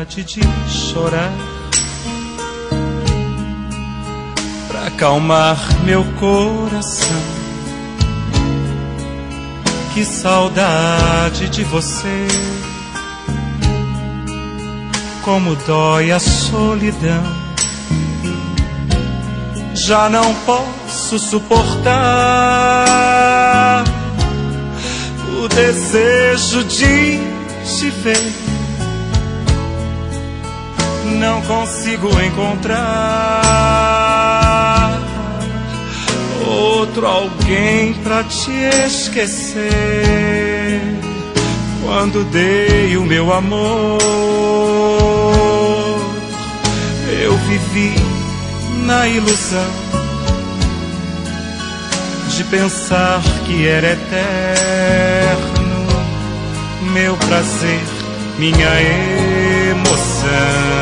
vontade de chorar, pra acalmar meu coração. Que saudade de você, como dói a solidão. Já não posso suportar o desejo de te ver. Não consigo encontrar outro alguém pra te esquecer. Quando dei o meu amor, eu vivi na ilusão de pensar que era eterno meu prazer, minha emoção.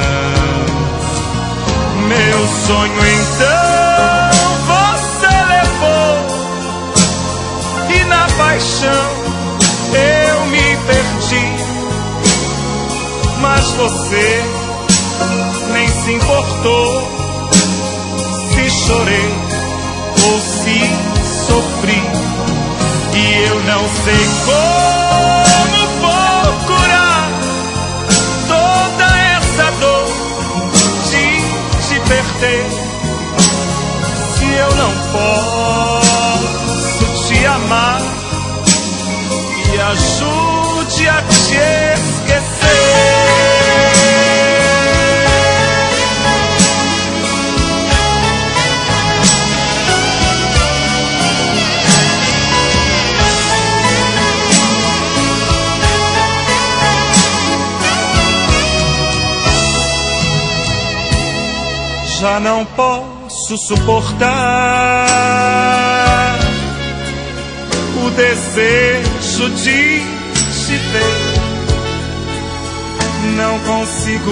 Meu sonho então você levou, e na paixão eu me perdi. Mas você nem se importou se chorei ou se sofri. E eu não sei como vou curar toda essa dor de te perder, se eu não posso te amar. Me ajude a te esquecer. Já não posso suportar o desejo de te ver. Não consigo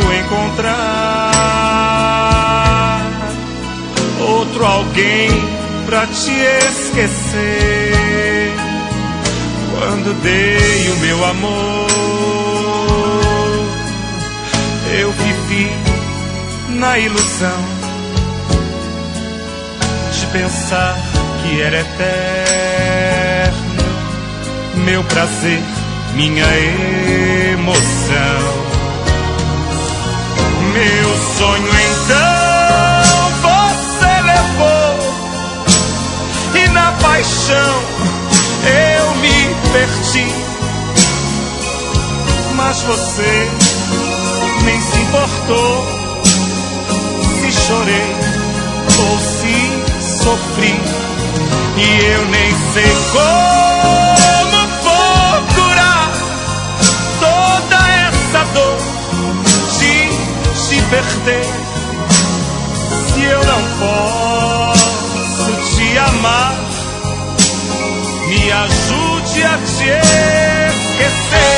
encontrar outro alguém pra te esquecer. Quando dei o meu amor, eu vivi na ilusão de pensar que era eterno meu prazer, minha emoção. Meu sonho então você levou, e na paixão eu me perdi. Mas você nem se importou se chorei ou se sofri. E eu nem sei como vou curar toda essa dor de te perder, se eu não posso te amar. Me ajude a te esquecer.